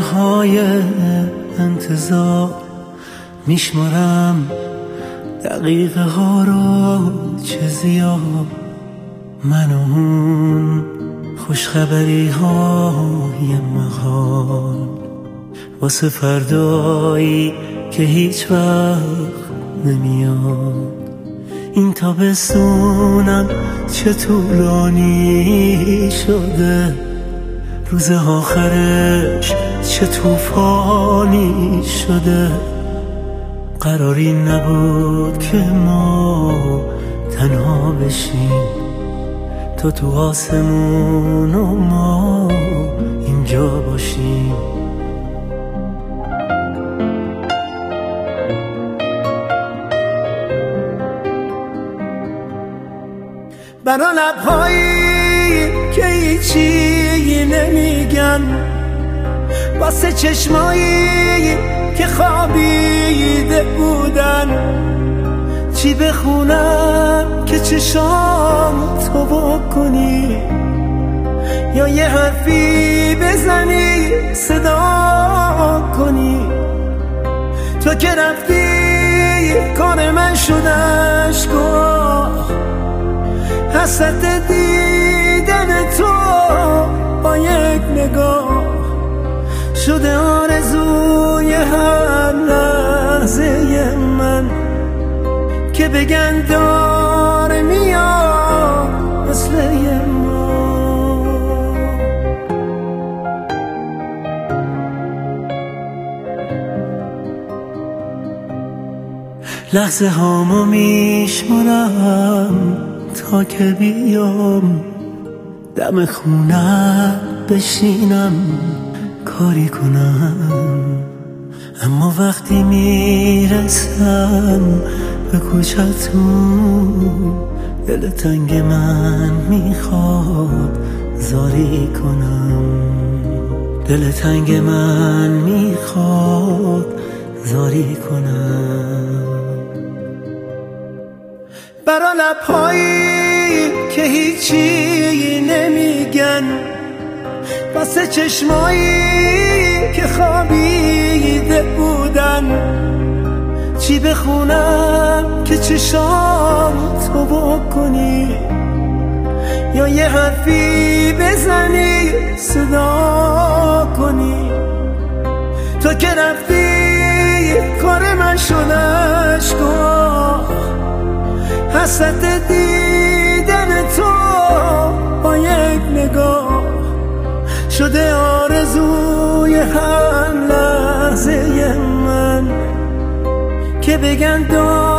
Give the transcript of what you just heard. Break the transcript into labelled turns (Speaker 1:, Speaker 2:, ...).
Speaker 1: های انتظار میشمارم دقیقه ها رو چه زیاد، من و اون خوشخبری های محال واسه فردایی که هیچ وقت نمیاد. این تابستونم چه طولانی شده، روز آخرش چه طوفانی شده. قراری نبود که ما تنها بشیم، تو آسمون و ما اینجا باشیم. برا لبهایی که هیچی نمیگن، واسه چشمایی که خوابیده بودن، چی بخونم که چشام تو بکنی، یا یه حرفی بزنی صدا کنی. تو که رفتی کار من شد اشک‌ها، حسرت دیدن تو با یک نگاه شده آرزوی هر لحظه من، که بگن داره میاد مثل ما. لحظه هامو میشمارم تا که بیام دم خونه بشینم کاری کنم، اما وقتی میرسم به کوچه‌تون دل تنگ من میخواد زاری کنم، دل تنگ من میخواد زاری کنم. برا لبهایی که هیچی نمیگن، واسه چشمایی که خوابیده بودن، چی بخونم که چشام تو بکنی، یا یه حرفی بزنی صدا کنی. تو که رفتی کار من شد اشک‌ها، حسرت دیدن تو با یک نگاه شده آرزوی هر لحظه من، که بگن